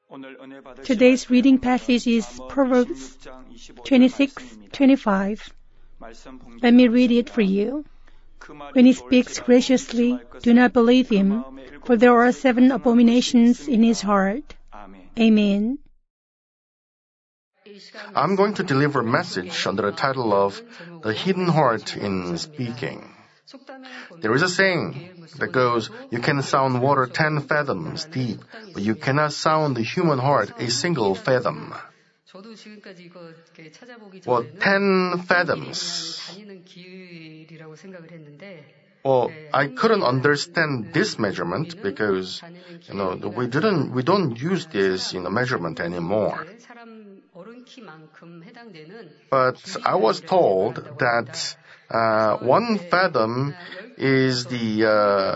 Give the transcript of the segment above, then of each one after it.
Today's reading passage is Proverbs 26:25. Let me read it for you. When he speaks graciously, do not believe him, for there are 7 abominations in his heart. Amen. I'm going to deliver a message under the title of The Hidden Heart in Speaking. There is a saying that goes, you can sound water 10 fathoms deep, but you cannot sound the human heart a single fathom. Well, 10 fathoms. Well, I couldn't understand this measurement because, we don't use this in a measurement anymore. But I was told that 1 fathom is the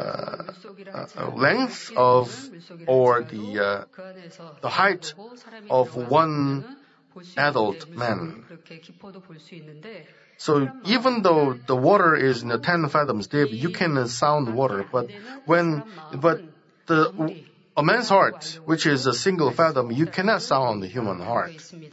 length of, or the height of 1 adult man. So even though the water is 10 fathoms deep, you can sound water. But a man's heart, which is a single fathom, you cannot sound the human heart.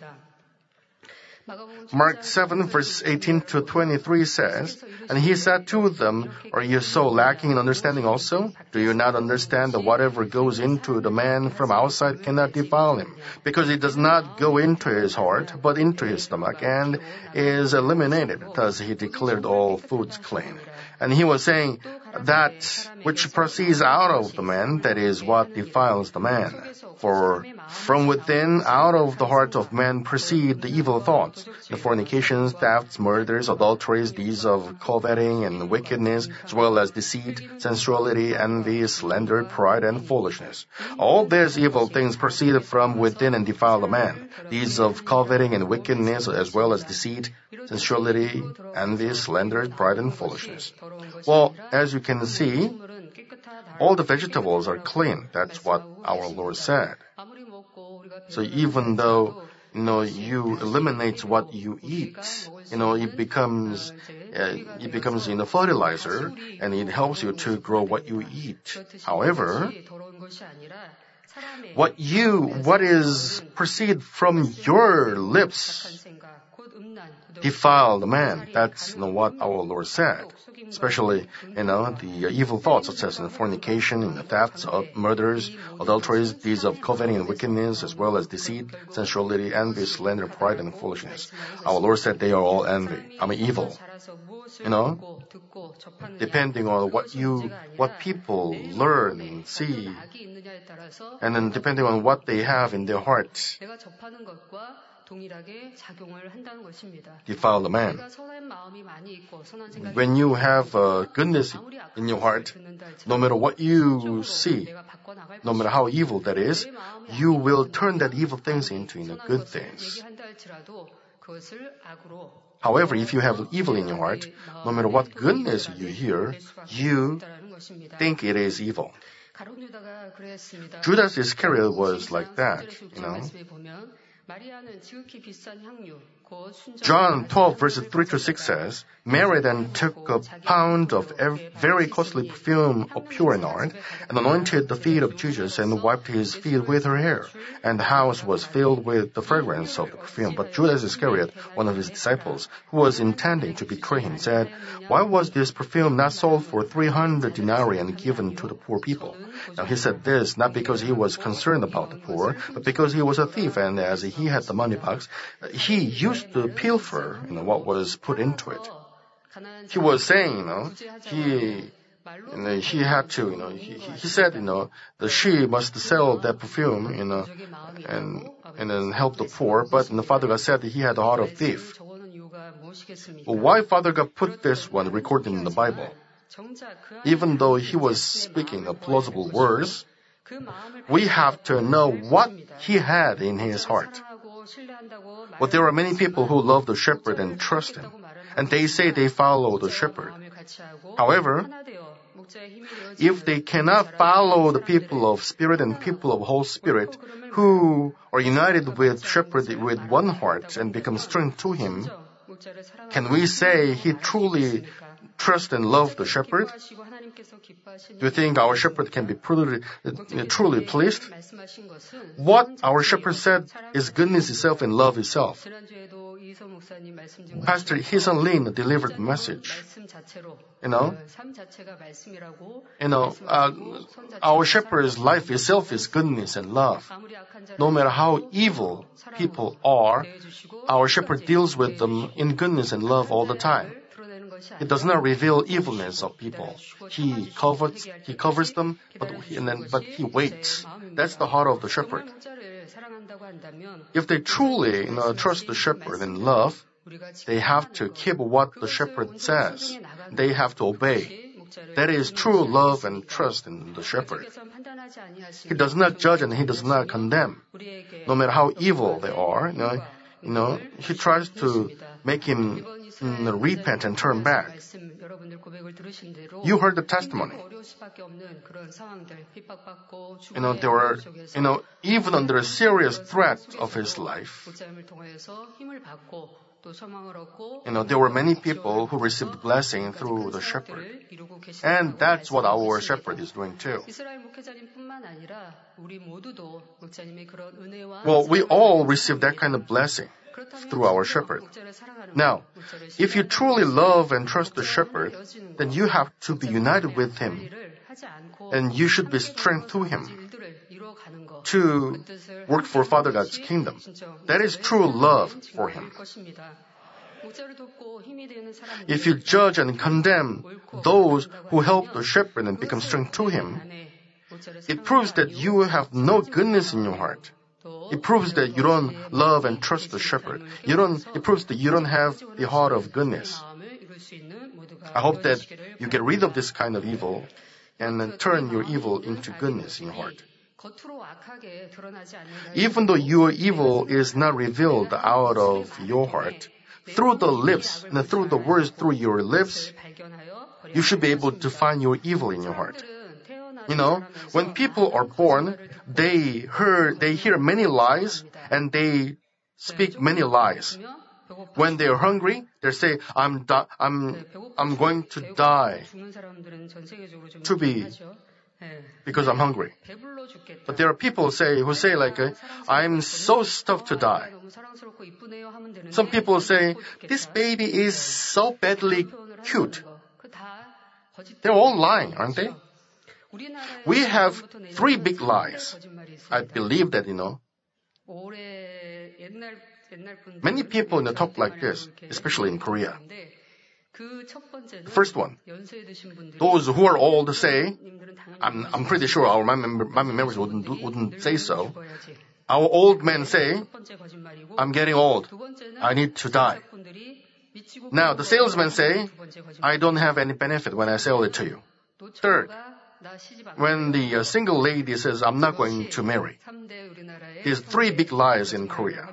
Mark 7, verse 18 to 23 says, And he said to them, Are you so lacking in understanding also? Do you not understand that whatever goes into the man from outside cannot defile him? Because it does not go into his heart, but into his stomach, and is eliminated. Thus he declared all foods clean. And he was saying, that which proceeds out of the man, that is what defiles the man. For from within, out of the heart of man proceed the evil thoughts, the fornications, thefts, murders, adulteries, deeds of coveting and wickedness, as well as deceit, sensuality, envy, slander, pride, and foolishness. All these evil things proceed from within and defile the man. Deeds of coveting and wickedness, as well as deceit, sensuality, envy, slander, pride, and foolishness. Well, as you can see, all the vegetables are clean. That's what our Lord said. So even though, you eliminate what you eat, it becomes fertilizer, and it helps you to grow what you eat. However, what is proceed from your lips defile the man. That's what our Lord said. Especially, the evil thoughts such as fornication, thefts, murders, adulteries, deeds of coveting and wickedness, as well as deceit, sensuality, envy, slander, pride, and foolishness. Our Lord said they are all evil. Depending on what people learn and see, and then depending on what they have in their hearts, defile the man. When you have goodness in your heart, no matter what you see, no matter how evil that is, you will turn that evil things into good things. However, if you have evil in your heart, no matter what goodness you hear, you think it is evil. Judas Iscariot was like that, John 12, verses 3 to 6 says, Mary then took a pound of very costly perfume of pure nard, and anointed the feet of Jesus, and wiped his feet with her hair. And the house was filled with the fragrance of the perfume. But Judas Iscariot, one of his disciples, who was intending to betray him, said, Why was this perfume not sold for 300 denarii and given to the poor people? Now he said this not because he was concerned about the poor, but because he was a thief, and as he had the money box, he used to pilfer, what was put into it. He was saying, he had to, he said, that she must sell that perfume, and then help the poor. But the Father God said that he had the heart of thief. Well, why Father God put this one recorded in the Bible? Even though he was speaking plausible words, we have to know what he had in his heart. But there are many people who love the shepherd and trust him, and they say they follow the shepherd. However, if they cannot follow the people of Spirit and people of Holy Spirit who are united with shepherd with one heart and become strength to him, can we say he truly trust and love the shepherd? Do you think our shepherd can be truly pleased? What our shepherd said is goodness itself and love itself. Pastor Hee-sun Lin delivered the message. Our shepherd's life itself is goodness and love. No matter how evil people are, our shepherd deals with them in goodness and love all the time. He does not reveal evilness of people. He covers them, but he waits. That's the heart of the shepherd. If they truly trust the shepherd and love, they have to keep what the shepherd says. They have to obey. That is true love and trust in the shepherd. He does not judge and he does not condemn. No matter how evil they are, he tries to make him repent and turn back. You heard the testimony. There were, even under a serious threat of his life, there were many people who received blessing through the shepherd. And that's what our shepherd is doing too. Well, we all receive that kind of blessing through our shepherd. Now, if you truly love and trust the shepherd, then you have to be united with him. And you should be strength to him to work for Father God's kingdom. That is true love for him. If you judge and condemn those who help the shepherd and become strength to him, it proves that you have no goodness in your heart. It proves that you don't love and trust the shepherd. It proves that you don't have the heart of goodness. I hope that you get rid of this kind of evil and then turn your evil into goodness in your heart. Even though your evil is not revealed out of your heart, through the lips, and through the words through your lips, you should be able to find your evil in your heart. When people are born, they hear many lies and they speak many lies. When they are hungry, they say, I'm going to die because I'm hungry. But there are people who say I'm so stuffed to die. Some people say, this baby is so badly cute. They're all lying, aren't they? We have 3 big lies. I believe that, many people talk like this, especially in Korea. The first one, those who are old say, I'm pretty sure our Manmin members wouldn't say so. Our old men say, I'm getting old. I need to die. Now, the salesmen say, I don't have any benefit when I sell it to you. Third, when the single lady says, I'm not going to marry. These 3 big lies in Korea.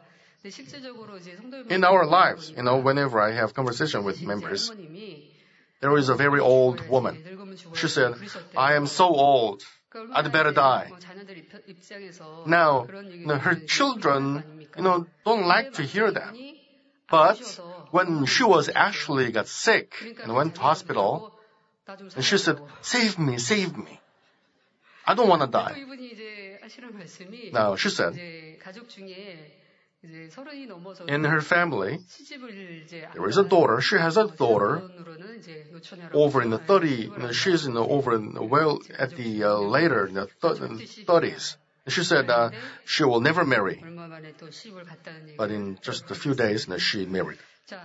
In our lives, whenever I have conversation with members, there is a very old woman. She said, I am so old. I'd better die. Now, her children, don't like to hear that. But when she got sick and went to hospital, and she said, save me. I don't want to die. Now, she said, in her family, there is a daughter. She has a daughter over in the 30s. She's at the later in the 30s. She said she will never marry. But in just a few days, she married.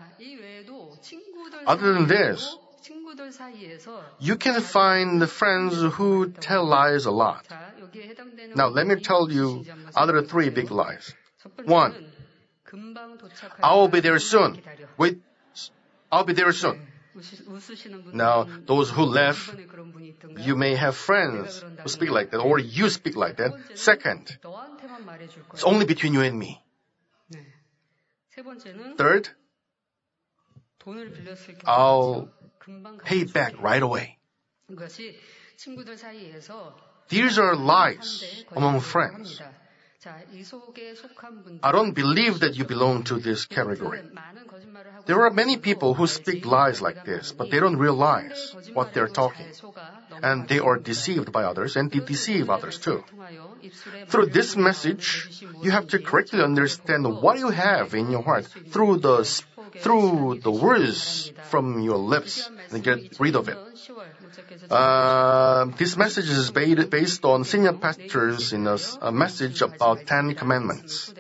Other than this, you can find friends who tell lies a lot. Now, let me tell you other 3 big lies. 1, I'll be there soon. Wait, I'll be there soon. Now, those who laugh, you may have friends who speak like that, or you speak like that. Second, it's only between you and me. Third, I'll pay it back right away. These are lies among friends. I don't believe that you belong to this category. There are many people who speak lies like this, but they don't realize what they're talking. And they are deceived by others, and they deceive others too. Through this message, you have to correctly understand what you have in your heart through the words from your lips and get rid of it. This message is based on senior pastors in a message about 10 Commandments.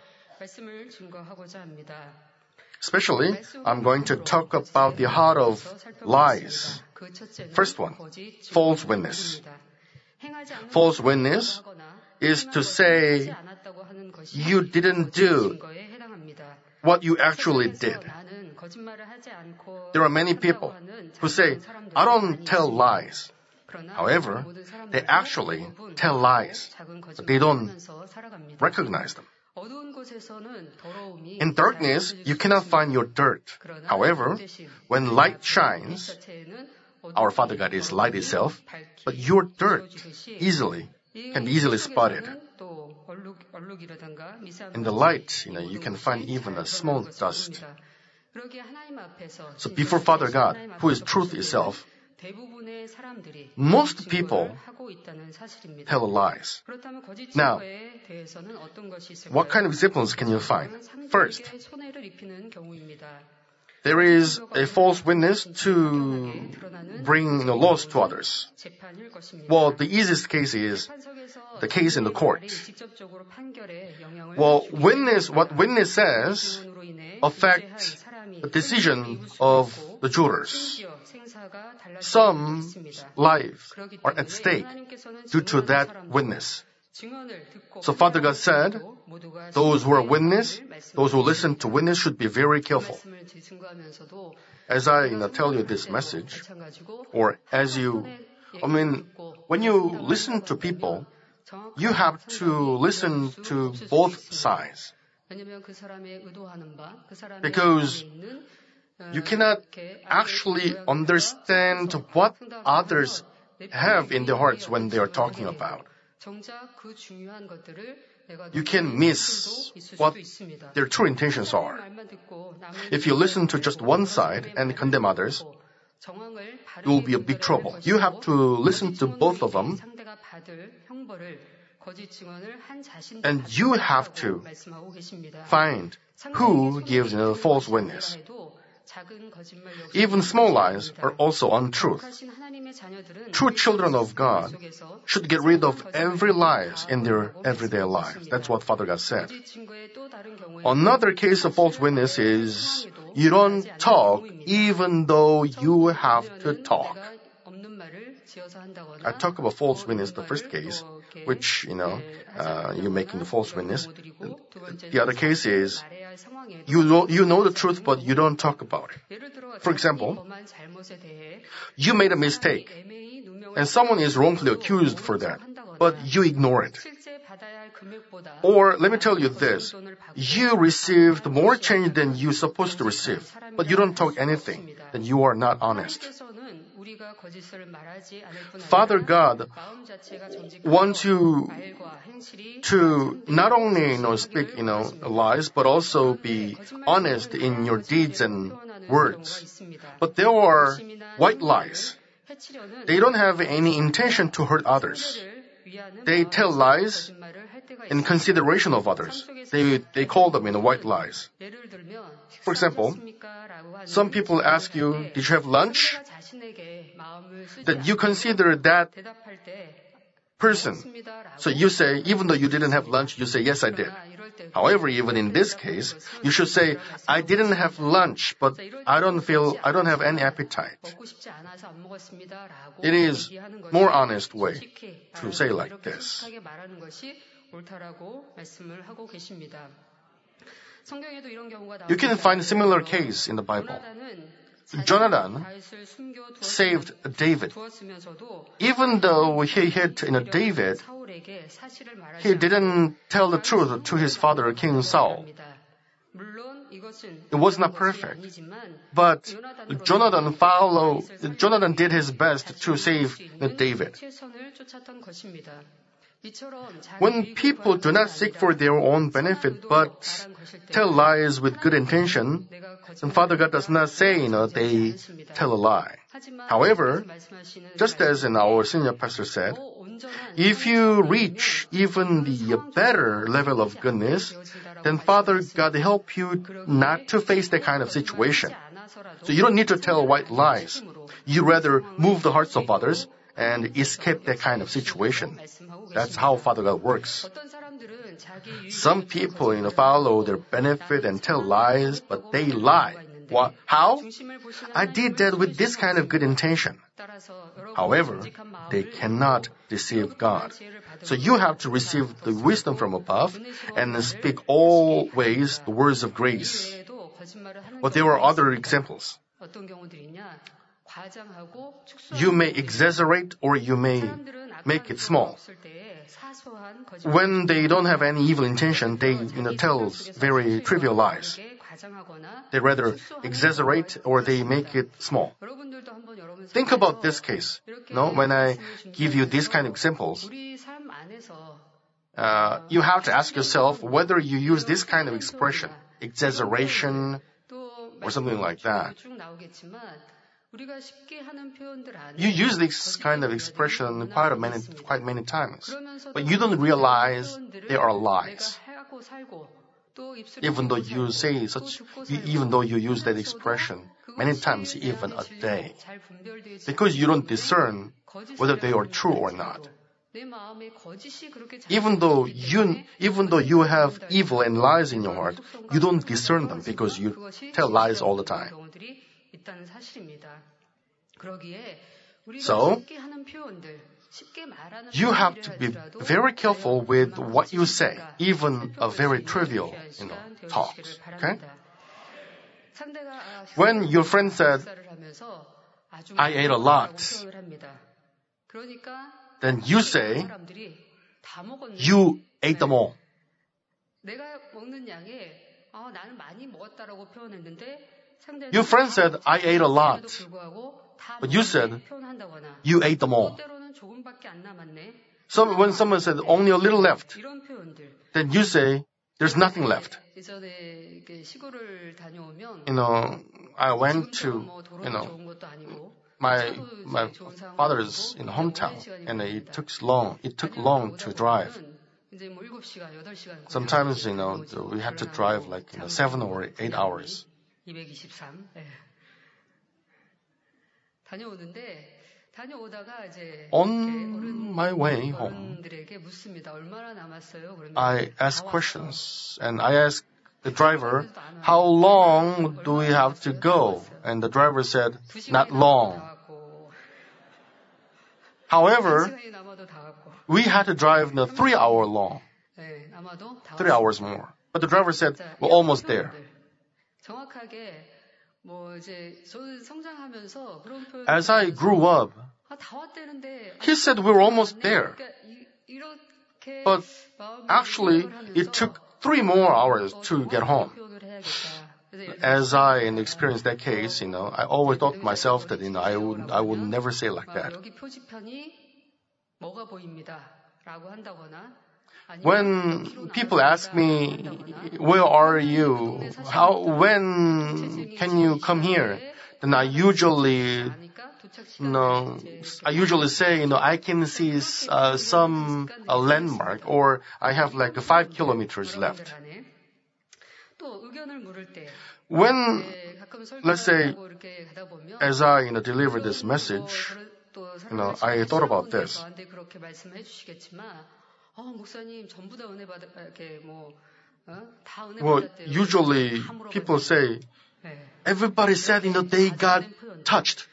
Especially, I'm going to talk about the heart of lies. First one, false witness. False witness is to say you didn't do what you actually did. There are many people who say, I don't tell lies. However, they actually tell lies, but they don't recognize them. In darkness, you cannot find your dirt. However, when light shines, our Father God is light itself, but your dirt can be easily spotted. In the light, you can find even a small dust. So before Father God, who is truth itself, most people tell lies. Now, what kind of examples can you find? First, there is a false witness to bring loss to others. Well, the easiest case is the case in the court. Well, what witness says affects the decision of the jurors. Some lives are at stake due to that witness. So Father God said, those who are witness, those who listen to witness should be very careful. As I tell you this message, or when you listen to people, you have to listen to both sides. Because you cannot actually understand what others have in their hearts when they are talking about. You can miss what their true intentions are. If you listen to just one side and condemn others, you will be in big trouble. You have to listen to both of them, and you have to find who gives a false witness. Even small lies are also untruth. True children of God should get rid of every lies in their everyday lives. That's what Father God said. Another case of false witness is you don't talk even though you have to talk. I talk about false witness, the first case, which, you're making a false witness. The other case is, you know the truth, but you don't talk about it. For example, you made a mistake, and someone is wrongfully accused for that, but you ignore it. Or, let me tell you this, you received more change than you're supposed to receive, but you don't talk anything, then you are not honest. Father God wants you to not only speak lies, but also be honest in your deeds and words. But there are white lies. They don't have any intention to hurt others. They tell lies in consideration of others. They call them white lies. For example, some people ask you, did you have lunch? That you consider that person. So you say, even though you didn't have lunch, you say, yes, I did. However, even in this case, you should say, I didn't have lunch, but I don't have any appetite. It is more honest way to say like this. You can find a similar case in the Bible. Jonathan saved David. Even though he hid David, he didn't tell the truth to his father, King Saul. It was not perfect. But Jonathan did his best to save David. When people do not seek for their own benefit but tell lies with good intention, then Father God does not say, they tell a lie. However, just as our senior pastor said, if you reach even the better level of goodness, then Father God help you not to face that kind of situation. So you don't need to tell white lies. You rather move the hearts of others and escape that kind of situation. That's how Father God works. Some people, follow their benefit and tell lies, but they lie. What? How? I did that with this kind of good intention. However, they cannot deceive God. So you have to receive the wisdom from above and speak always the words of grace. But there are other examples. You may exaggerate or you may make it small. When they don't have any evil intention, they tell very trivial lies. They rather exaggerate or they make it small. Think about this case. When I give you these kind of examples, you have to ask yourself whether you use this kind of expression, exaggeration, or something like that. You use this kind of expression quite many times, but you don't realize they are lies. Even though you use that expression many times, even a day, because you don't discern whether they are true or not. Even though you have evil and lies in your heart, you don't discern them because you tell lies all the time. So, you have to be very careful with what you say, even a very trivial, talks. Okay? When your friend said, I ate a lot, then you say, you ate them all. Your friend said, I ate a lot, but you said, you ate them all. So when someone said, only a little left, then you say, there's nothing left. I went to, my father's hometown, and it took long to drive. Sometimes, we had to drive 7 or 8 hours. On my way home, I asked questions, and I asked the driver, how long do we have to go? And the driver said, not long. However, we had to drive 3 hours long. 3 hours more. But the driver said, we're almost there. As I grew up, he said we were almost there. But actually, it took 3 more hours to get home. As I experienced that case, I always thought to myself that, I would never say like that. When people ask me, where are you? When can you come here? Then I usually say, I can see some landmark, or I have 5 kilometers left. When, let's say, as I deliver this message, I thought about this. Well, usually people say, everybody said, they got touched.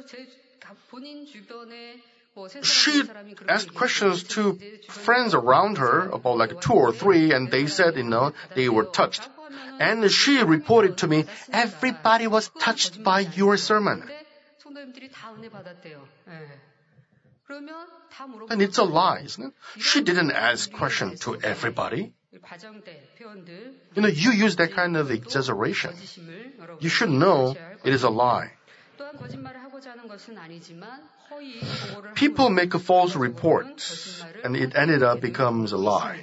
She asked questions to friends around her, about 2 or 3, and they said, they were touched. And she reported to me, everybody was touched by your sermon. And it's a lie, isn't it? She didn't ask questions to everybody. You use that kind of exaggeration. You should know it is a lie. People make a false report, and it ended up becomes a lie.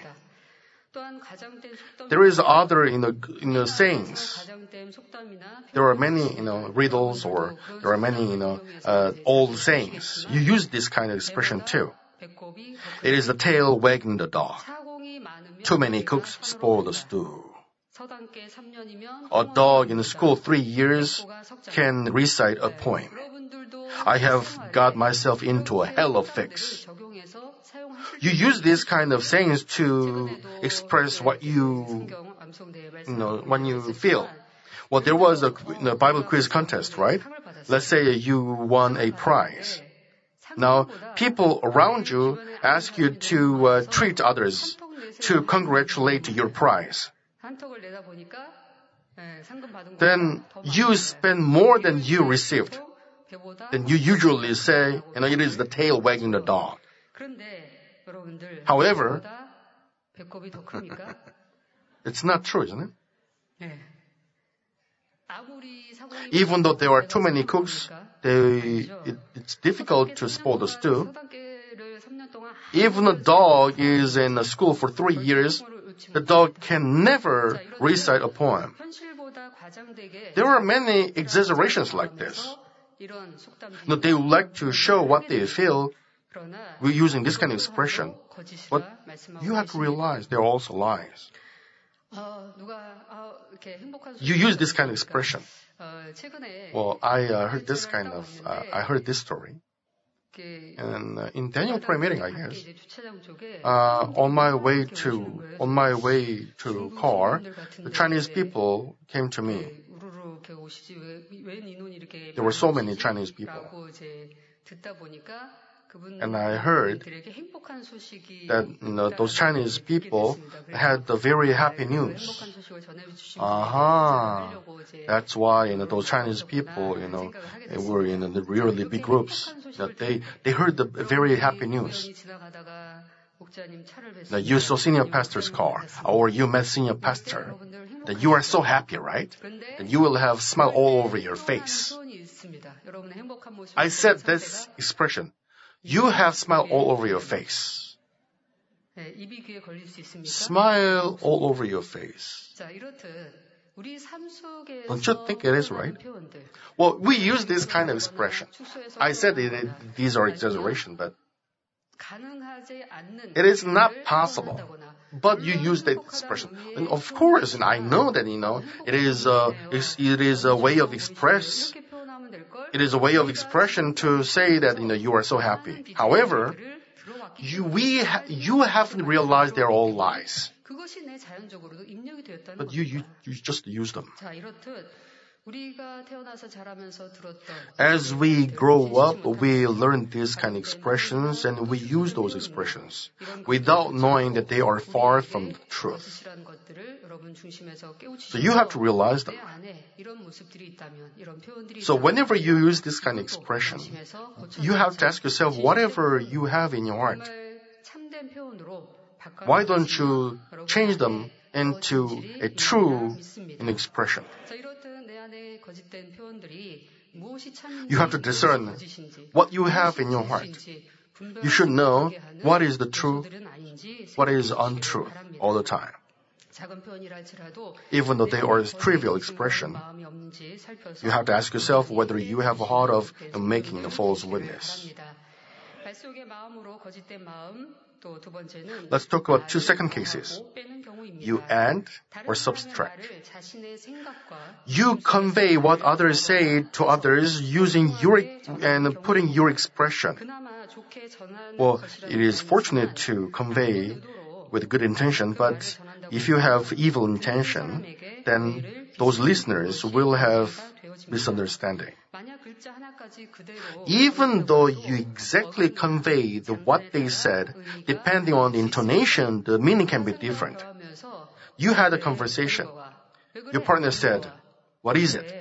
There is other, sayings. There are many, riddles, or there are many, old sayings. You use this kind of expression too. It is the tail wagging the dog. Too many cooks spoil the stew. A dog in school 3 years can recite a poem. I have got myself into a hell of a fix. You use these kind of sayings to express what when you feel. Well, there was a Bible quiz contest, right? Let's say you won a prize. Now, people around you ask you to treat others, to congratulate your prize. Then you spend more than you received. Then you usually say, it is the tail wagging the dog. However, it's not true, isn't it? Even though there are too many cooks, it's difficult to spoil the stew. Even a dog is in a school for 3 years, the dog can never recite a poem. There are many exaggerations like this. They would like to show what they feel. We're using this kind of expression. But you have to realize they're also lies. You use this kind of expression. Well, I heard this story. And in Daniel prayer meeting, I guess, on my way to car, the Chinese people came to me. There were so many Chinese people. And I heard that those Chinese people had the very happy news. That's why those Chinese people were in the really big groups. That they heard the very happy news. That you saw senior pastor's car, or you met senior pastor. That you are so happy, right? That you will have smile all over your face. I said this expression. You have smile all over your face. Smile all over your face. Don't you think it is right? Well, we use this kind of expression. I said these are exaggeration, but it is not possible. But you use that expression. And of course, and I know that, it is a way of express. It is a way of expression to say that, you are so happy. However, you haven't realized they're all lies. But you just use them. As we grow up, we learn these kind of expressions and we use those expressions without knowing that they are far from the truth. So you have to realize them. So whenever you use this kind of expression, you have to ask yourself, whatever you have in your heart, why don't you change them into a true expression? You have to discern what you have in your heart. You should know what is the truth, what is untruth all the time. Even though they are a trivial expression, you have to ask yourself whether you have a heart of making a false witness. Let's talk about two second cases. You add or subtract. You convey what others say to others using and putting your expression. Well, it is fortunate to convey with good intention, but if you have evil intention, then those listeners will have misunderstanding. Even though you exactly convey what they said, depending on the intonation, the meaning can be different. You had a conversation. Your partner said, "What is it?"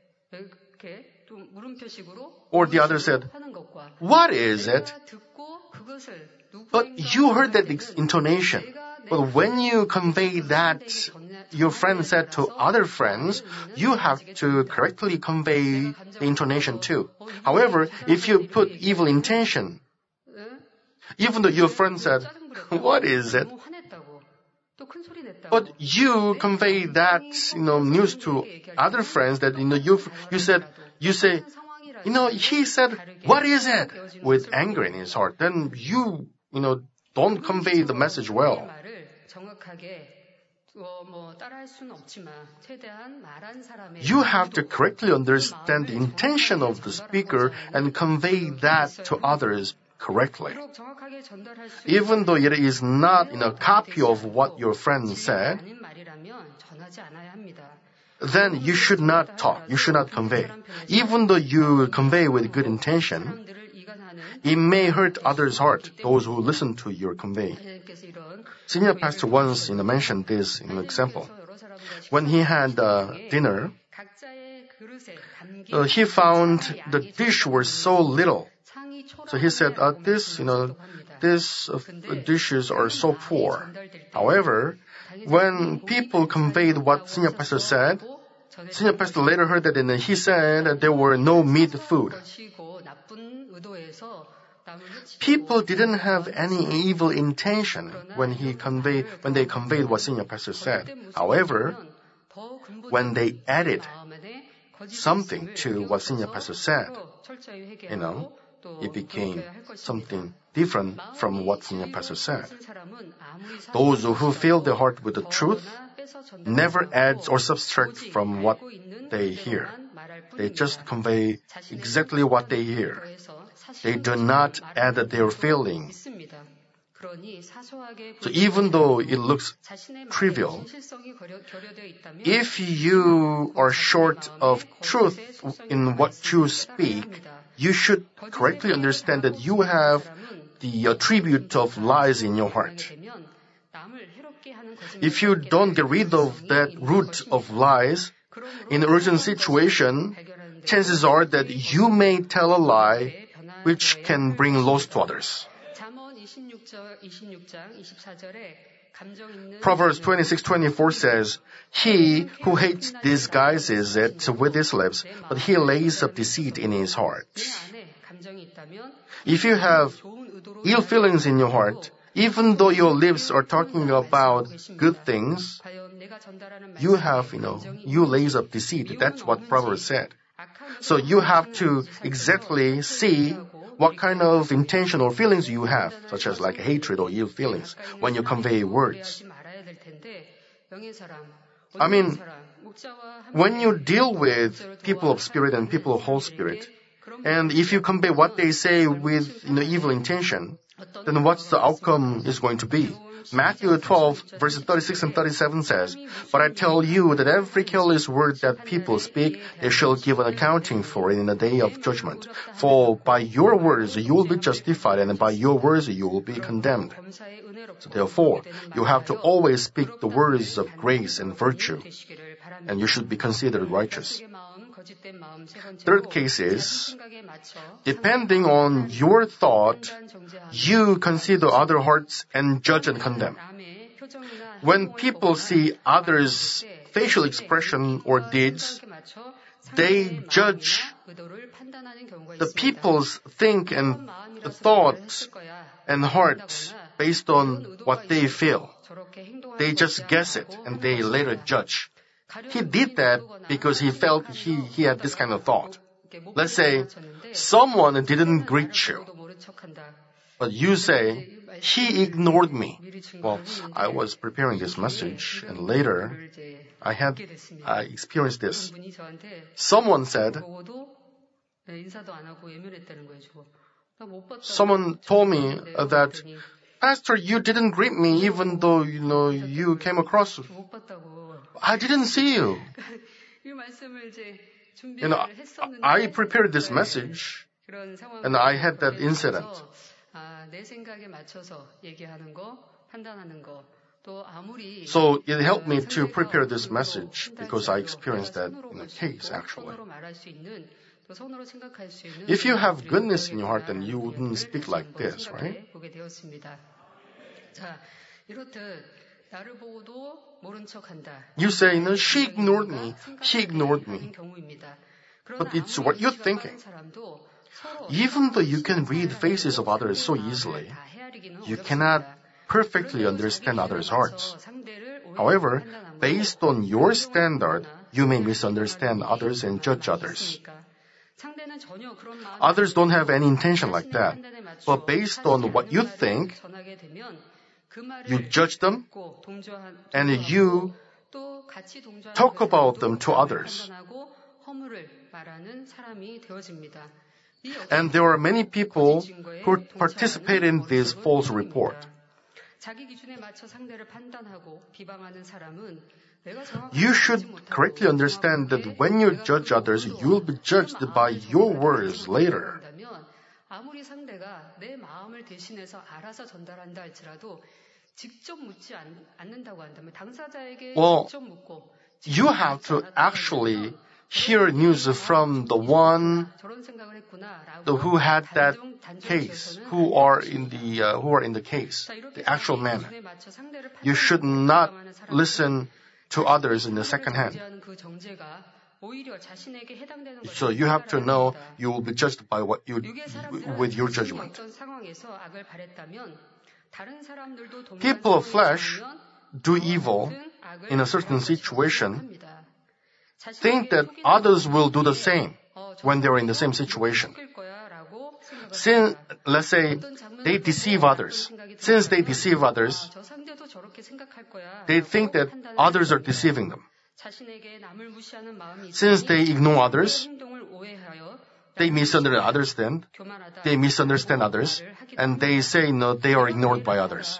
Or the other said, "What is it?" But you heard that intonation. But when you convey that your friend said to other friends, you have to correctly convey the intonation too. However, if you put evil intention, even though your friend said, what is it? But you convey that, news to other friends that, you say, he said, what is it? With anger in his heart. Then you don't convey the message well. You have to correctly understand the intention of the speaker and convey that to others correctly. Even though it is not in a copy of what your friend said, then you should not talk, you should not convey. Even though you convey with good intention, it may hurt others' heart, those who listen to your convey. Senior pastor once mentioned this in an example. When he had dinner, he found the dish was so little. So he said, these dishes are so poor. However, when people conveyed what Senior Pastor said, Senior Pastor later heard that he said that there were no meat food. People didn't have any evil intention when they conveyed what Senior Pastor said. However, when they added something to what Senior Pastor said, it became something different from what Senior Pastor said. Those who fill their heart with the truth never add or subtract from what they hear. They just convey exactly what they hear. They do not add their feeling. So even though it looks trivial, if you are short of truth in what you speak, you should correctly understand that you have the attribute of lies in your heart. If you don't get rid of that root of lies, in an urgent situation, chances are that you may tell a lie which can bring loss to others. Proverbs 26:24 says, he who hates disguises it with his lips, but he lays up deceit in his heart. If you have ill feelings in your heart, even though your lips are talking about good things, you lays up deceit. That's what Proverbs said. So you have to exactly see what kind of intention or feelings you have, such as like hatred or ill feelings, when you convey words. When you deal with people of spirit and people of whole spirit, and if you convey what they say with evil intention, then what's the outcome is going to be? Matthew 12, verses 36 and 37 says, but I tell you that every careless word that people speak, they shall give an accounting for it in the day of judgment. For by your words you will be justified, and by your words you will be condemned. So therefore, you have to always speak the words of grace and virtue, and you should be considered righteous. Third case is, depending on your thought, you consider other hearts and judge and condemn. When people see others' facial expression or deeds, they judge the people's think and thoughts and hearts based on what they feel. They just guess it and they later judge. He did that because he felt he had this kind of thought. Let's say someone didn't greet you, but you say, he ignored me. Well, I was preparing this message, and later I experienced this. Someone told me that, Pastor, you didn't greet me even though, you came across. I didn't see you. I prepared this message and I had that incident. So it helped me to prepare this message because I experienced that in a case actually. If you have goodness in your heart, then you wouldn't speak like this, right? You say, no, she ignored me. He ignored me. But it's what you're thinking. Even though you can read faces of others so easily, you cannot perfectly understand others' hearts. However, based on your standard, you may misunderstand others and judge others. Others don't have any intention like that. But based on what you think, you judge them and you talk about them to others. And there are many people who participate in this false report. You should correctly understand that when you judge others, you will be judged by your words later. Well, you have to actually hear news from the one who had that case, who are in the case, the actual man. You should not listen to others in the second hand. So you have to know you will be judged by with your judgment. People of flesh do evil in a certain situation, think that others will do the same when they're in the same situation. Since, let's say, they deceive others. Since they deceive others, they think that others are deceiving them. Since they ignore others, they misunderstand others, and they say no, they are ignored by others.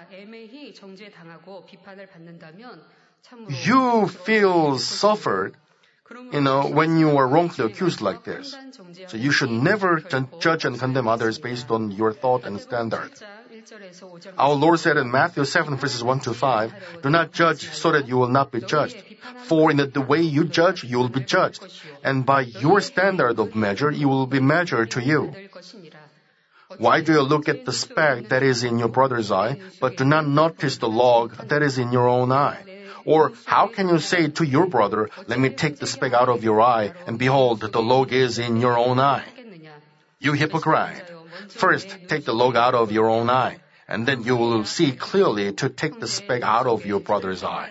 You feel suffered, when you are wrongfully accused like this. So you should never judge and condemn others based on your thought and standard. Our Lord said in Matthew 7, verses 1 to 5, do not judge so that you will not be judged. For in the way you judge, you will be judged. And by your standard of measure, you will be measured to you. Why do you look at the speck that is in your brother's eye, but do not notice the log that is in your own eye? Or how can you say to your brother, let me take the speck out of your eye, and behold, the log is in your own eye? You hypocrite! First, take the log out of your own eye, and then you will see clearly to take the speck out of your brother's eye.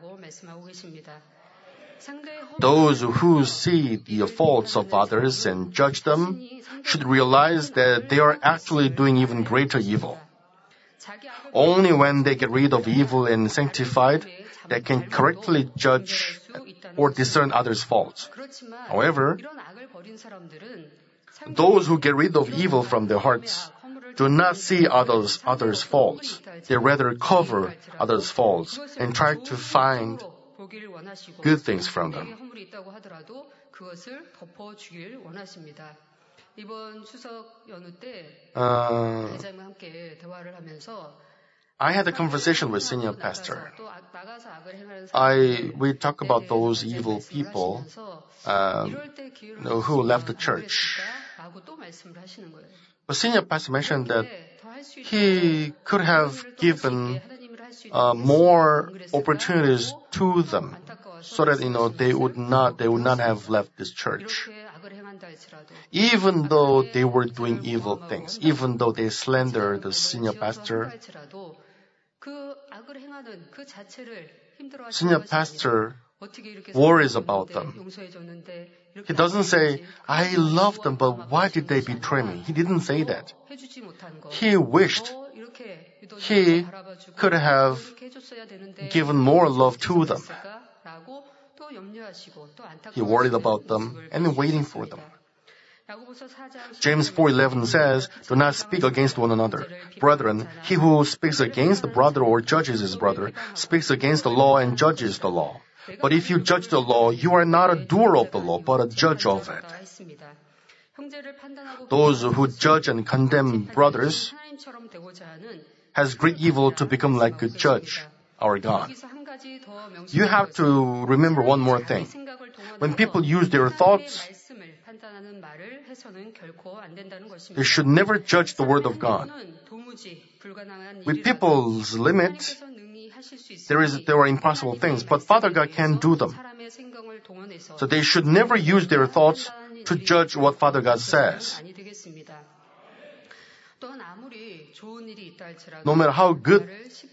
Those who see the faults of others and judge them should realize that they are actually doing even greater evil. Only when they get rid of evil and sanctified, they can correctly judge or discern others' faults. However, those who get rid of evil from their hearts do not see others' faults. They rather cover others' faults and try to find good things from them. I had a conversation with senior pastor. We talk about those evil people who left the church. But senior pastor mentioned that he could have given more opportunities to them, so that they would not have left this church. Even though they were doing evil things, even though they slandered the senior pastor, senior pastor worries about them. He doesn't say, I love them, but why did they betray me? He didn't say that. He wished he could have given more love to them. He worried about them and waiting for them. James 4:11 says, do not speak against one another. Brethren, he who speaks against the brother or judges his brother speaks against the law and judges the law. But if you judge the law, you are not a doer of the law, but a judge of it. Those who judge and condemn brothers has great evil to become like a judge, our God. You have to remember one more thing. When people use their thoughts, they should never judge the Word of God. With people's limit, there are impossible things, but Father God can do them. So they should never use their thoughts to judge what Father God says. No matter how good,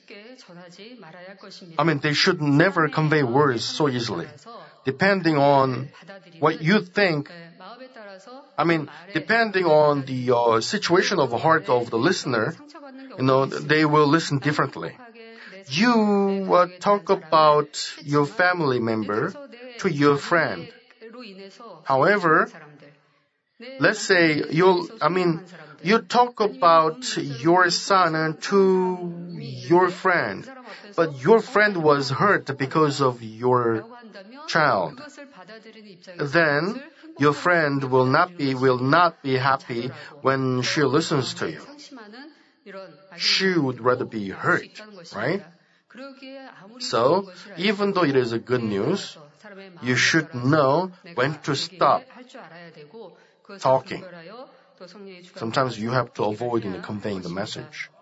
they should never convey words so easily. Depending on what you think, depending on the situation of the heart of the listener, they will listen differently. You talk about your family member to your friend. However, let's say you talk about your son to your friend, but your friend was hurt because of your child. Then your friend will not be happy when she listens to you. She would rather be hurt, right? So, even though it is a good news, you should know when to stop talking. Sometimes you have to avoid conveying the message.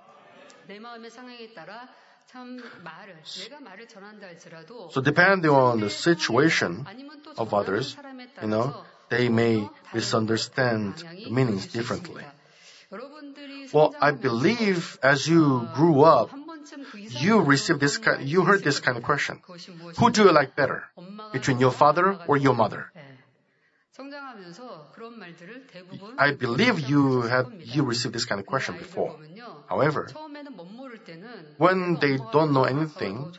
So depending on the situation of others, they may misunderstand the meanings differently. Well, I believe as you grew up, you heard this kind of question. Who do you like better? Between your father or your mother? I believe you received this kind of question before. However, when they don't know anything,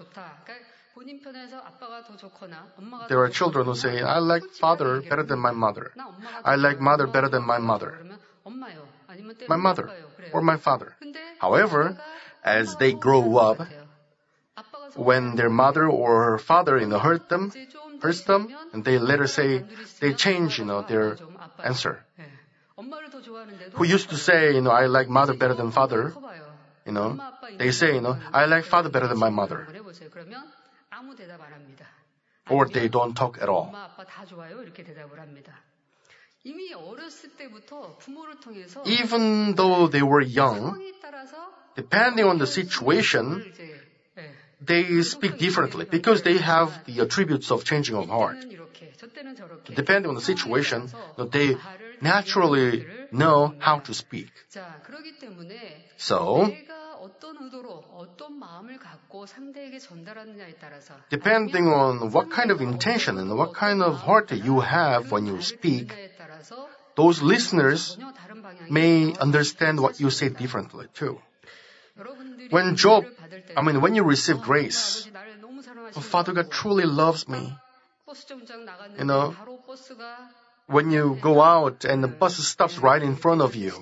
there are children who say, I like father better than my mother. I like mother better than my mother. My mother or my father. However, as they grow up, when their mother or father hurts them, and they later say, they change, their answer. Who used to say, I like mother better than father, they say, I like father better than my mother. Or they don't talk at all. Even though they were young, depending on the situation, they speak differently because they have the attributes of changing of heart. Depending on the situation, they naturally know how to speak. So, depending on what kind of intention and what kind of heart you have when you speak, those listeners may understand what you say differently too. When you receive grace, Father God truly loves me. When you go out and the bus stops right in front of you,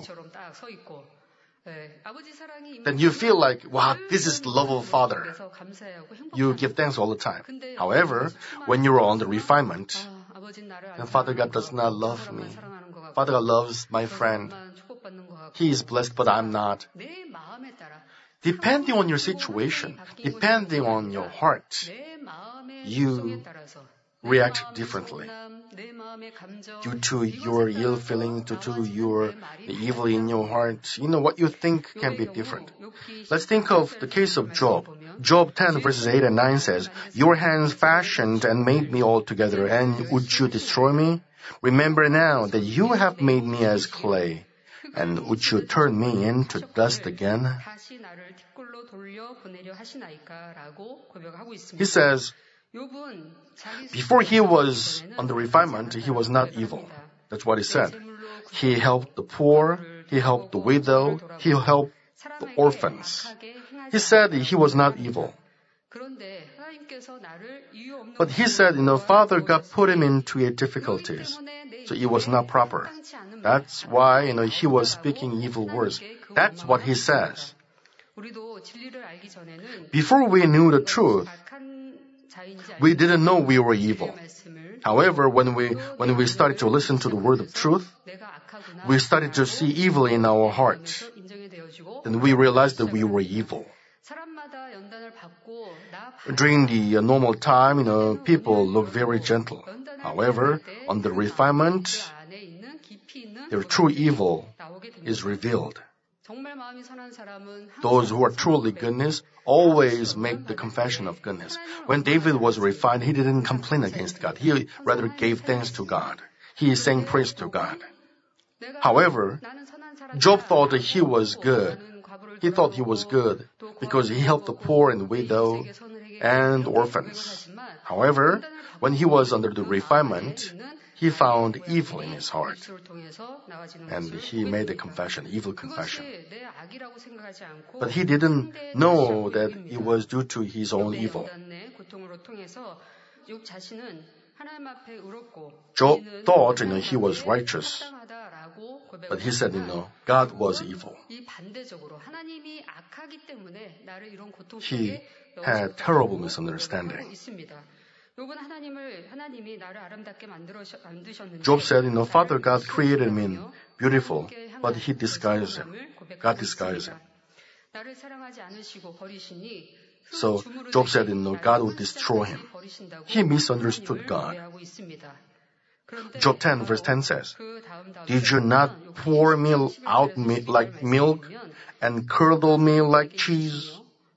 then you feel like, wow, this is the love of Father. You give thanks all the time. However, when you're on the refinement, then Father God does not love me. Father God loves my friend. He is blessed, but I'm not. Depending on your situation, depending on your heart, you react differently. Due to your ill feeling, due to the evil in your heart, what you think can be different. Let's think of the case of Job. Job 10 verses 8 and 9 says, Your hands fashioned and made me altogether, and would you destroy me? Remember now that you have made me as clay, and would you turn me into dust again? He says, before he was on the refinement, he was not evil. That's what he said. He helped the poor, he helped the widow, he helped the orphans. He said he was not evil. But he said, Father God put him into difficulties. So it was not proper. That's why, he was speaking evil words. That's what he says. Before we knew the truth, we didn't know we were evil. However, when we started to listen to the word of truth, we started to see evil in our heart. Then we realized that we were evil. During the normal time, people look very gentle. However, on the refinement, their true evil is revealed. Those who are truly goodness always make the confession of goodness. When David was refined, he didn't complain against God. He rather gave thanks to God. He sang praise to God. However, Job thought that he was good. He thought he was good because he helped the poor and widow and orphans. However, when he was under the refinement, he found evil in his heart. And he made a confession, evil confession. But he didn't know that it was due to his own evil. Job thought he was righteous. But he said, God was evil. He had terrible misunderstanding. Job said, Father God created me beautiful, but he disguised him. God disguised him. So Job said, God would destroy him. He misunderstood God. Job 10 verse 10 says, Did you not pour me out like milk and curdle me like cheese?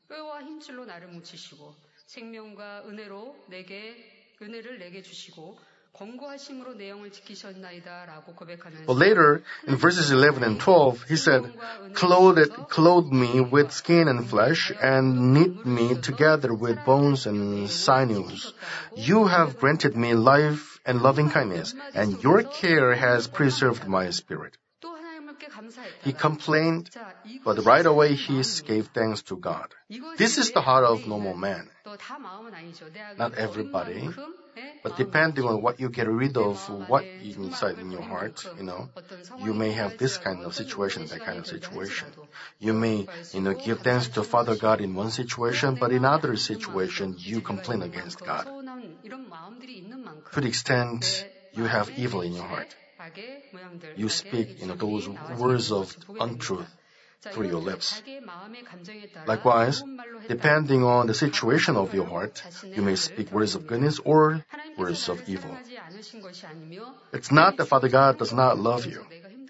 But later, in verses 11 and 12, he said, Clothe me with skin and flesh, and knit me together with bones and sinews. You have granted me life and loving kindness, and your care has preserved my spirit. He complained, but right away he gave thanks to God. This is the heart of normal man. Not everybody, but depending on what you get rid of, what is inside in your heart, you may have this kind of situation, that kind of situation. You may, give thanks to Father God in one situation, but in other situation, you complain against God. To the extent you have evil in your heart. You speak, those words of untruth through your lips. Likewise, depending on the situation of your heart, you may speak words of goodness or words of evil. It's not that Father God does not love you.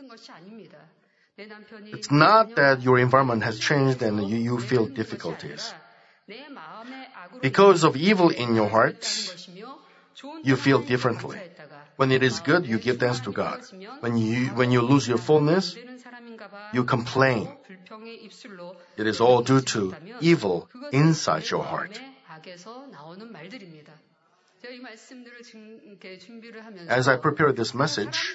It's not that your environment has changed and you feel difficulties. Because of evil in your heart, you feel differently. When it is good, you give thanks to God. When you lose your fullness, you complain. It is all due to evil inside your heart. As I prepare this message,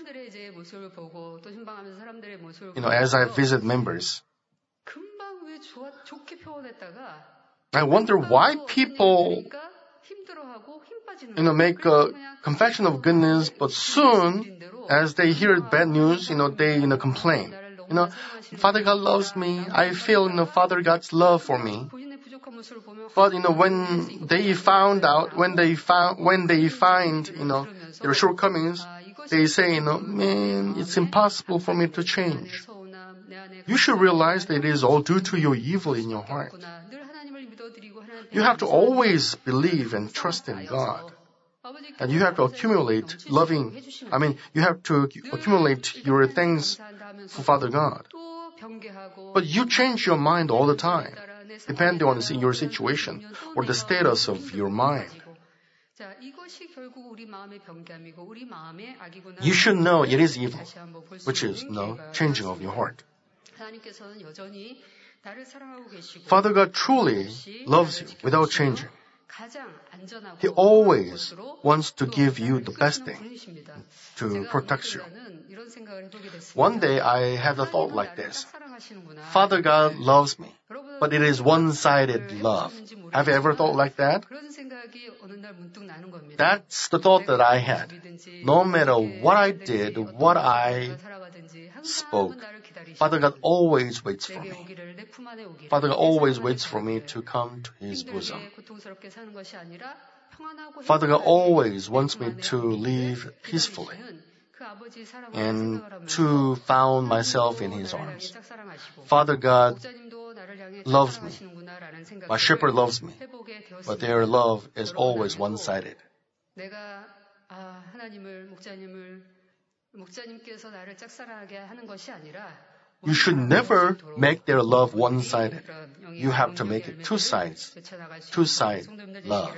as I visit members, I wonder why people make a confession of goodness, but soon, as they hear bad news, they complain. Father God loves me. I feel, Father God's love for me. But, when they find, their shortcomings, they say, man, it's impossible for me to change. You should realize that it is all due to your evil in your heart. You have to always believe and trust in God. And you have to accumulate your thanks for Father God. But you change your mind all the time, depending on your situation or the status of your mind. You should know it is evil, which is changing of your heart. Father God truly loves you without changing. He always wants to give you the best thing to protect you. One day I had a thought like this. Father God loves me, but it is one-sided love. Have you ever thought like that? That's the thought that I had. No matter what I did, what I spoke, Father God always waits for me. Father God always waits for me to come to His bosom. Father God always wants me to live peacefully and to found myself in His arms. Father God loves me. My shepherd loves me. But their love is always one-sided. You should never make their love one-sided. You have to make it two-sided love.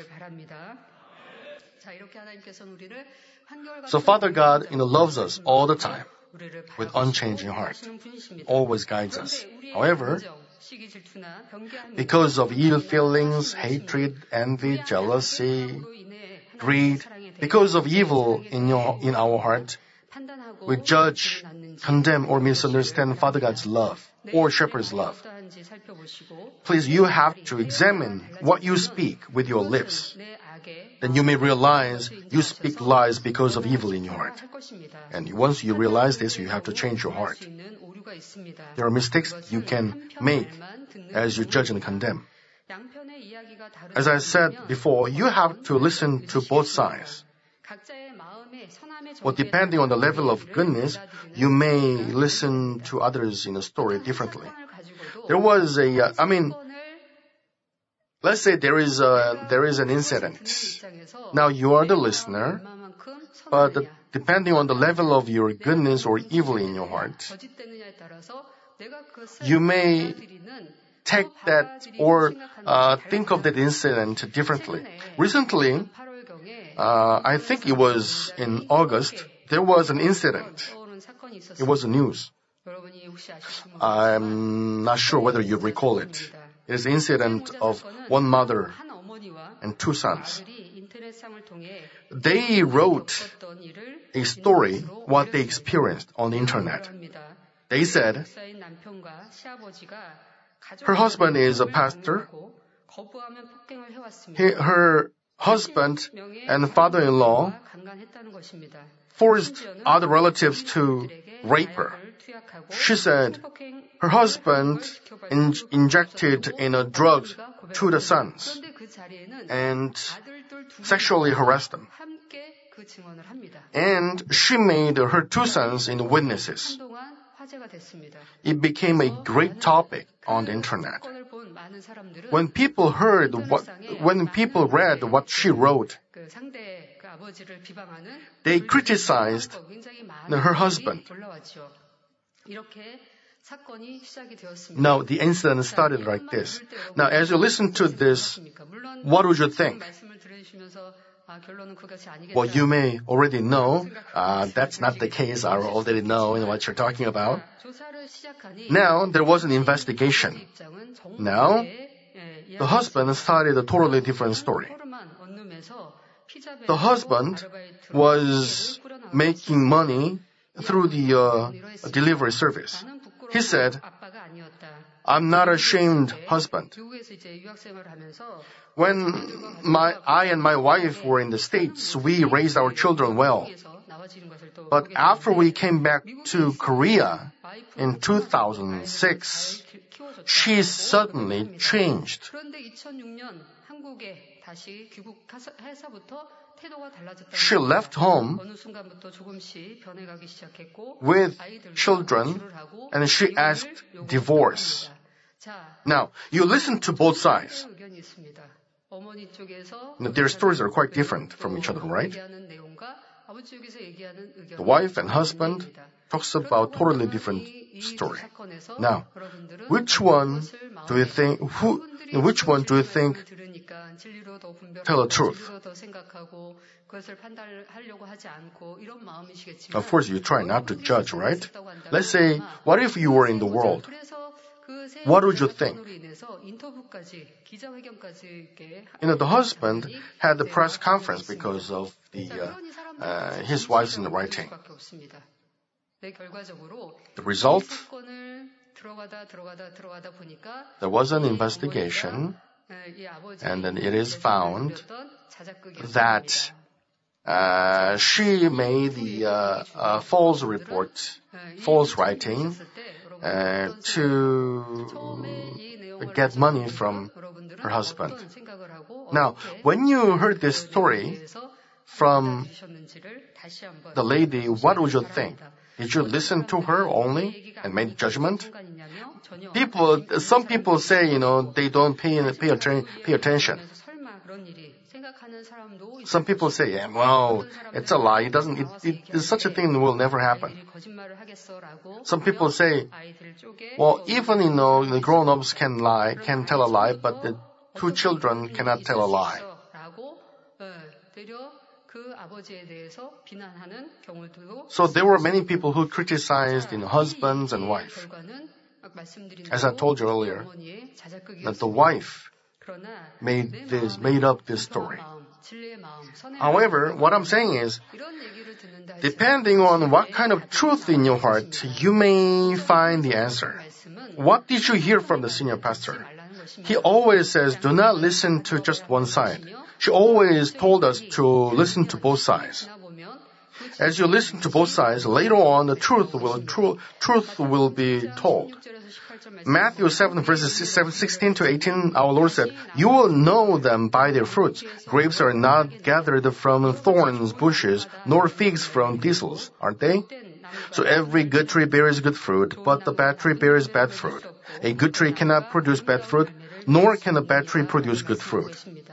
So Father God, loves us all the time with unchanging heart, always guides us. However, because of ill feelings, hatred, envy, jealousy, greed, because of evil in our heart, we judge, condemn, or misunderstand Father God's love or Shepherd's love. Please, you have to examine what you speak with your lips. Then you may realize you speak lies because of evil in your heart. And once you realize this, you have to change your heart. There are mistakes you can make as you judge and condemn. As I said before, you have to listen to both sides. Well, depending on the level of goodness, you may listen to others in a story differently. There was let's say there is an incident. Now you are the listener, but depending on the level of your goodness or evil in your heart, you may take that or think of that incident differently. Recently, I think it was in August, there was an incident. It was the news. I'm not sure whether you recall it. It is an incident of one mother and two sons. They wrote a story, what they experienced on the internet. They said, her husband is a pastor. Her husband and father-in-law forced other relatives to rape her. She said her husband injected drugs to the sons and sexually harassed them. And she made her two sons into witnesses. It became a great topic on the internet. When people read what she wrote, they criticized her husband. Now, the incident started like this. Now, as you listen to this, what would you think? Well, you may already know. That's not the case. I already know what you're talking about. Now, there was an investigation. Now, the husband started a totally different story. The husband was making money through the delivery service. He said, I'm not a shamed husband. When I and my wife were in the States, we raised our children well. But after we came back to Korea in 2006, she suddenly changed. She left home with children and she asked divorce. Now, you listen to both sides. Their stories are quite different from each other, right? The wife and husband talks about totally different story. Now, which one do you think tell the truth? Of course, you try not to judge, right? Let's say, what if you were in the world? What would you think? The husband had the press conference because of his wife's in the writing. The result? There was an investigation, and then it is found that she made the false report, false writing, to get money from her husband. Now, when you heard this story from the lady, what would you think? Did you listen to her only and make judgment? Some people say, they don't pay attention. Some people say, yeah, well, it's a lie. Such a thing will never happen. Some people say, well, even, the grown-ups can tell a lie, but the two children cannot tell a lie. So there were many people who criticized husbands and wife. As I told you earlier, that the wife made up this story. However, what I'm saying is, depending on what kind of truth in your heart, you may find the answer. What did you hear from the senior pastor? He always says, do not listen to just one side. She always told us to listen to both sides. As you listen to both sides, later on the truth will be told. Matthew 7 verses 16 to 18, our Lord said, you will know them by their fruits. Grapes are not gathered from thorns bushes, nor figs from thistles, aren't they? So every good tree bears good fruit, but the bad tree bears bad fruit. A good tree cannot produce bad fruit, nor can a bad tree produce good fruit.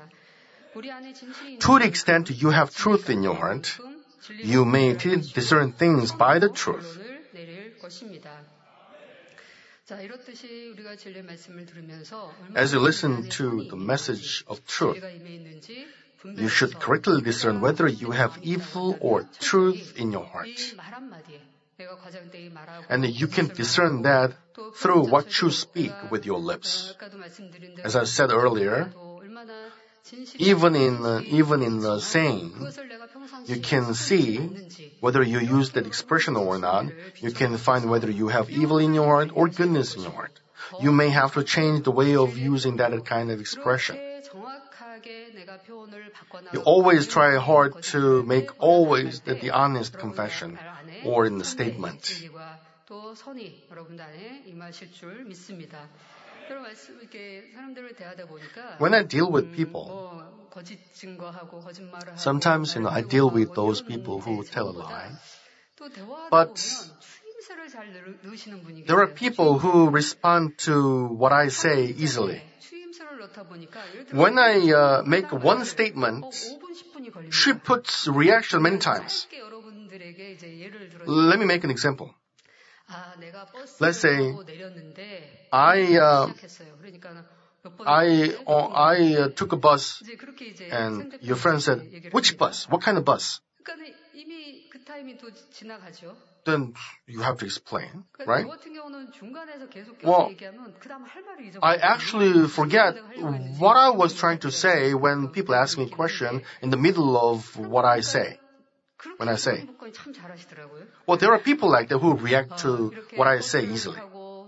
To the extent you have truth in your heart, you may discern things by the truth. As you listen to the message of truth, you should correctly discern whether you have evil or truth in your heart. And you can discern that through what you speak with your lips. As I said earlier, even in the saying, you can see whether you use that expression or not. You can find whether you have evil in your heart or goodness in your heart. You may have to change the way of using that kind of expression. You always try hard to make always the honest confession or in the statement. When I deal with people, sometimes I deal with those people who tell a lie. But there are people who respond to what I say easily. When I make one statement, she puts reaction many times. Let me make an example. Let's say I took a bus and your friend said, which bus? What kind of bus? Then you have to explain, right? Well, I actually forget what I was trying to say when people ask me a question in the middle of what I say. When I say. Well, there are people like that who react to what I say easily.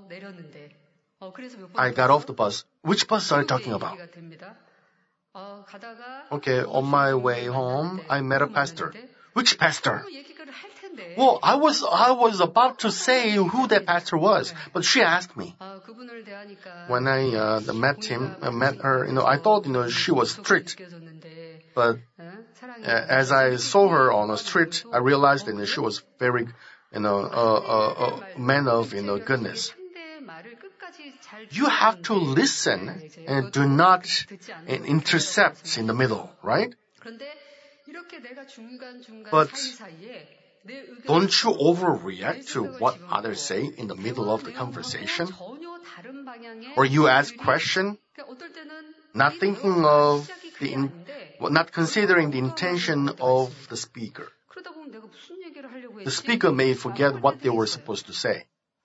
I got off the bus. Which bus are you talking about? Okay, on my way home, I met a pastor. Which pastor? Well, I was about to say who that pastor was, but she asked me. When I met her, I thought, she was strict. But as I saw her on the street, I realized that she was very, a man of, goodness. You have to listen and do not intercept in the middle, right? But don't you overreact to what others say in the middle of the conversation? Or you ask question, not thinking of not considering the intention of the speaker. The speaker may forget what they were supposed to say.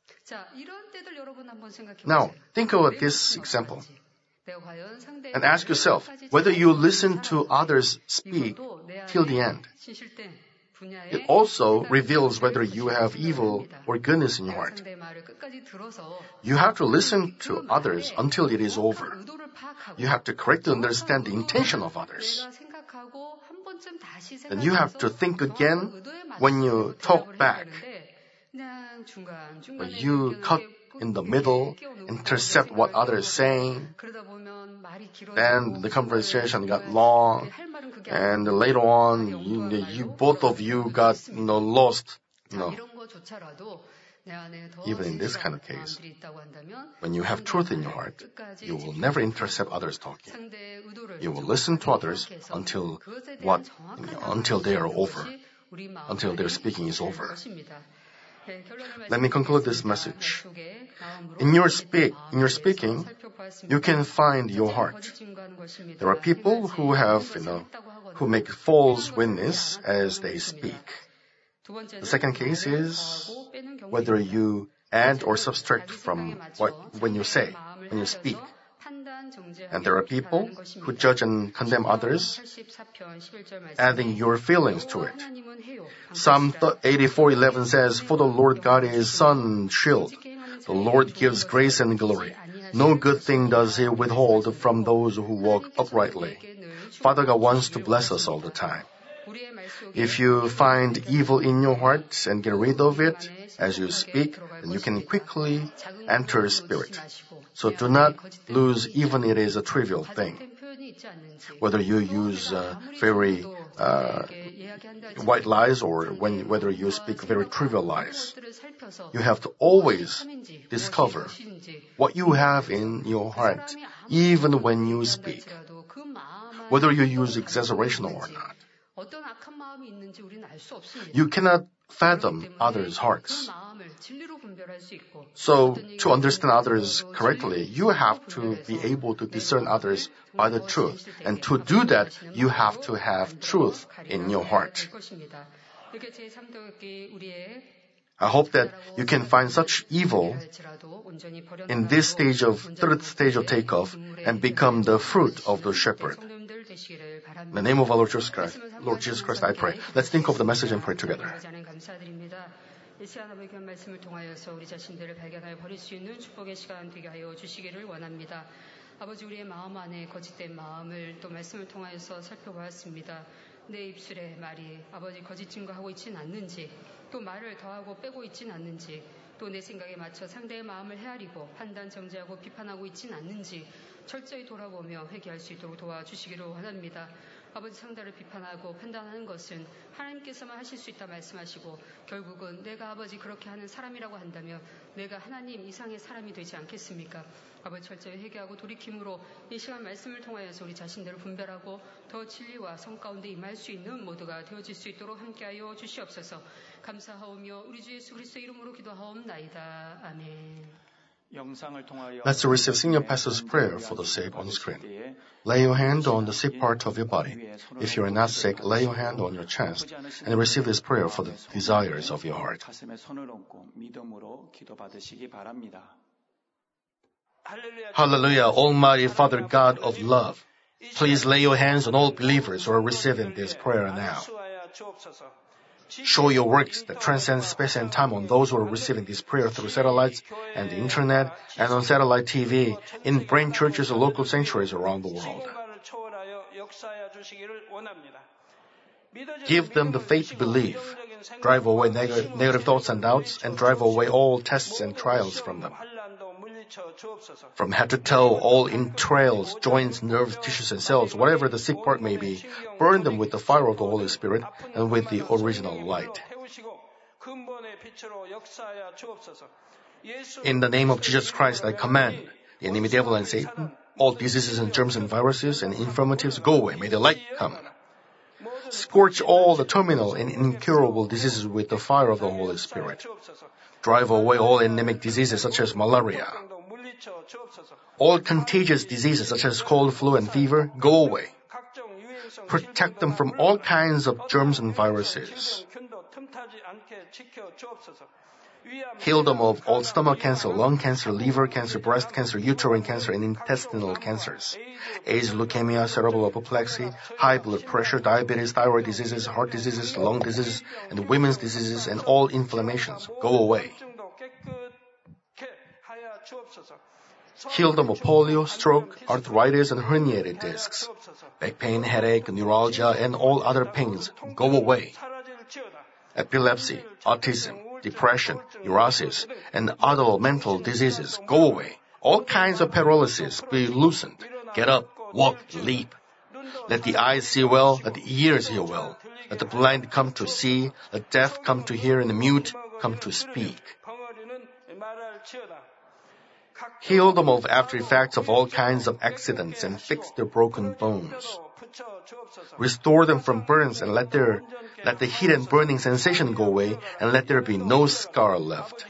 Now, think about this example and ask yourself whether you listen to others speak till the end. It also reveals whether you have evil or goodness in your heart. You have to listen to others until it is over. You have to correctly understand the intention of others. And you have to think again when you talk back. When you cut in the middle, intercept what others are saying, then the conversation got long, and later on, both of you got lost. Even in this kind of case, when you have truth in your heart, you will never intercept others talking. You will listen to others until they are over, until their speaking is over. Let me conclude this message. In your speaking, you can find your heart. There are people who make false witness as they speak. The second case is whether you add or subtract from when you speak. And there are people who judge and condemn others, adding your feelings to it. Psalm 84:11 says, "For the Lord God is sun and shield. The Lord gives grace and glory. No good thing does He withhold from those who walk uprightly." Father God wants to bless us all the time. If you find evil in your heart and get rid of it as you speak, then you can quickly enter spirit. So do not lose even it is a trivial thing. Whether you use very white lies or whether you speak very trivial lies, you have to always discover what you have in your heart, even when you speak, whether you use exaggeration or not. You cannot fathom others' hearts. So, to understand others correctly, you have to be able to discern others by the truth. And to do that, you have to have truth in your heart. I hope that you can find such evil in this third stage of takeoff and become the fruit of the shepherd. In the name of our Lord Jesus Christ, I pray. Let's think of the message and pray together. 시간의 의견 말씀을 통하여서 우리 자신들을 발견하여 버릴 수 있는 축복의 시간 되게 하여 주시기를 원합니다. 아버지, 우리의 마음 안에 거짓된 마음을 또 말씀을 통하여서 살펴보았습니다. 내 입술의 말이 아버지 거짓 증거하고 있지는 않는지, 또 말을 더하고 빼고 있지는 않는지, 또 내 생각에 맞춰 상대의 마음을 헤아리고 판단, 정죄하고 비판하고 있지는 않는지 철저히 돌아보며 회개할 수 있도록 도와주시기를 원합니다. 아버지, 상대를 비판하고 판단하는 것은 하나님께서만 하실 수 있다 말씀하시고, 결국은 내가 아버지 그렇게 하는 사람이라고 한다면 내가 하나님 이상의 사람이 되지 않겠습니까? 아버지, 철저히 회개하고 돌이킴으로 이 시간 말씀을 통하여서 우리 자신들을 분별하고 더 진리와 성 가운데 임할 수 있는 모두가 되어질 수 있도록 함께하여 주시옵소서. 감사하오며 우리 주 예수 그리스도의 이름으로 기도하옵나이다. 아멘. Let's receive Senior Pastor's prayer for the sick on the screen. Lay your hand on the sick part of your body. If you are not sick, lay your hand on your chest and receive this prayer for the desires of your heart. Hallelujah, Almighty Father God of love. Please lay your hands on all believers who are receiving this prayer now. Show your works that transcend space and time on those who are receiving this prayer through satellites and the internet and on satellite TV in brain churches or local sanctuaries around the world. Give them the faith to believe. Drive away negative thoughts and doubts and drive away all tests and trials from them. From head to toe, all entrails, joints, nerves, tissues, and cells, whatever the sick part may be, burn them with the fire of the Holy Spirit and with the original light. In the name of Jesus Christ, I command the enemy devil and Satan, all diseases and germs and viruses and infirmities, go away. May the light come. Scorch all the terminal and incurable diseases with the fire of the Holy Spirit. Drive away all endemic diseases such as malaria. All contagious diseases such as cold, flu, and fever, go away. Protect them from all kinds of germs and viruses. Heal them of all stomach cancer, lung cancer, liver cancer, breast cancer, uterine cancer, and intestinal cancers. AIDS, leukemia, cerebral apoplexy, high blood pressure, diabetes, thyroid diseases, heart diseases, lung diseases, and women's diseases, and all inflammations. Go away. Heal them of polio, stroke, arthritis, and herniated discs. Back pain, headache, neuralgia, and all other pains. Go away. Epilepsy, autism, depression, neurosis, and other mental diseases, go away. All kinds of paralysis be loosened. Get up, walk, leap. Let the eyes see well, let the ears hear well. Let the blind come to see, let deaf come to hear, and the mute come to speak. Heal them of after effects of all kinds of accidents and fix their broken bones. Restore them from burns and let the heat and burning sensation go away and let there be no scar left.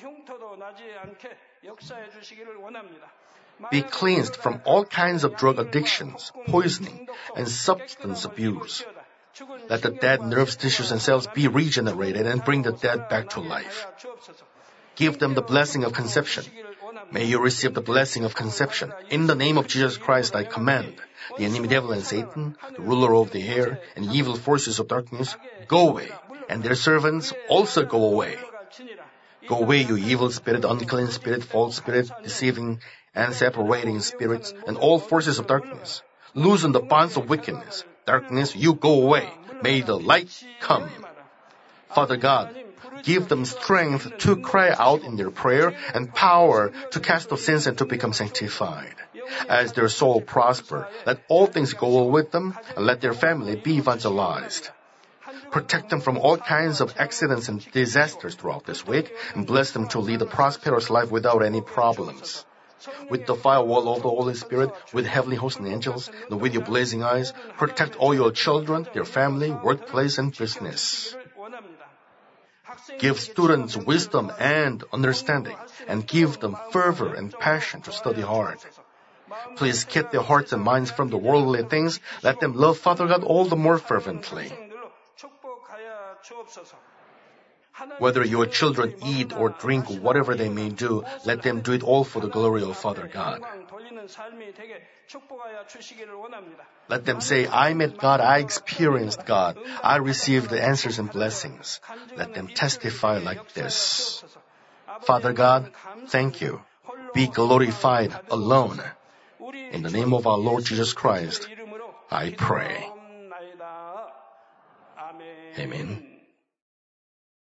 Be cleansed from all kinds of drug addictions, poisoning, and substance abuse. Let the dead nerves, tissues, and cells be regenerated and bring the dead back to life. Give them the blessing of conception. May you receive the blessing of conception. In the name of Jesus Christ, I command the enemy devil and Satan, the ruler of the air, and evil forces of darkness, go away, and their servants also go away. Go away, you evil spirit, unclean spirit, false spirit, deceiving and separating spirits, and all forces of darkness. Loosen the bonds of wickedness. Darkness, you go away. May the light come. Father God, give them strength to cry out in their prayer and power to cast off sins and to become sanctified. As their soul prosper, let all things go well with them and let their family be evangelized. Protect them from all kinds of accidents and disasters throughout this week and bless them to lead a prosperous life without any problems. With the firewall of the Holy Spirit, with heavenly hosts and angels, and with your blazing eyes, protect all your children, their family, workplace, and business. Give students wisdom and understanding, and give them fervor and passion to study hard. Please keep their hearts and minds from the worldly things. Let them love Father God all the more fervently. Whether your children eat or drink, whatever they may do, let them do it all for the glory of Father God. Let them say, I met God, I experienced God, I received the answers and blessings. Let them testify like this. Father God, thank you. Be glorified alone. In the name of our Lord Jesus Christ, I pray. Amen.